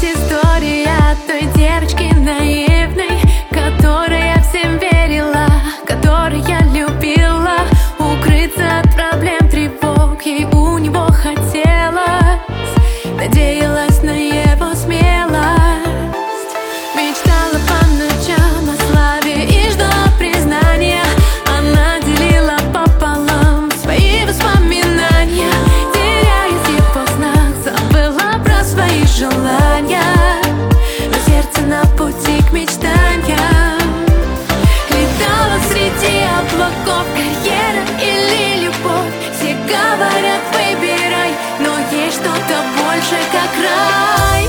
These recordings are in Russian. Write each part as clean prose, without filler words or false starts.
Есть история той девочки наивной, которая всем верила, которой я любила. Укрыться от проблем, тревог ей у него хотелось. Надеялась на его смелость, мечтала по ночам о славе и ждала признания. Она делила пополам свои воспоминания, теряясь в его снах, забыла про свои желания. Но сердце на пути к мечтаниям летало среди облаков. Карьера или любовь, все говорят выбирай, но есть что-то больше, как рай.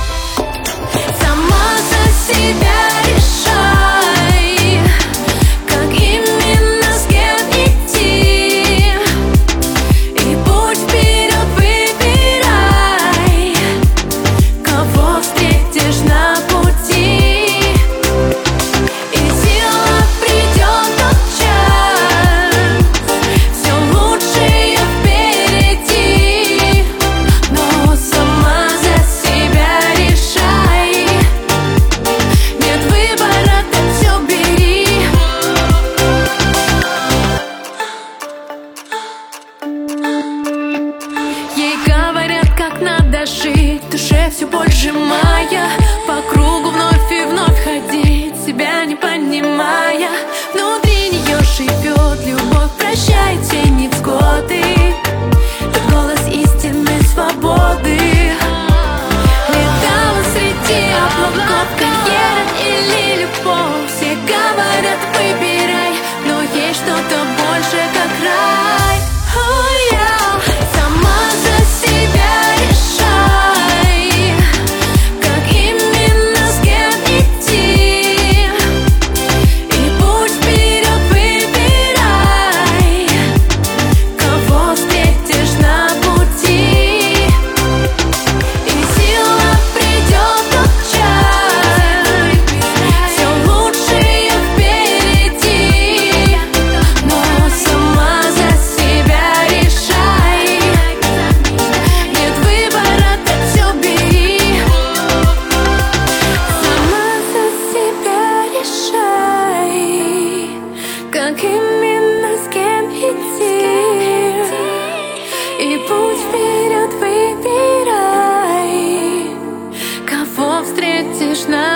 Сама за себя решай, как именно с кем идти, и путь вперед выбирай, кого встретишь на пути. И сила придет тот час, все лучшее впереди, но сама за себя решай. Нет выбора, так все бери. Ей говорят, как надо жить, в душе все боль сжимая, по кругу вновь и вновь ходить, себя не понимая. Внутри нее живет любовь, прощает все невзгоды, тот голос истинной свободы. Летала среди облаков, карьера или любовь, все говорят выбирай, но есть что-то больше, как рай. Oh, yeah. Сама за себя решай, как именно с кем идти, и путь вперед выбирай, кого встретишь на пути. И сила придет тот час, все лучшее впереди, но сама за себя решай. Нет выбора, так все бери. Сама за себя решай, как именно с кем идти, и путь вперед выбирай, кого встретишь на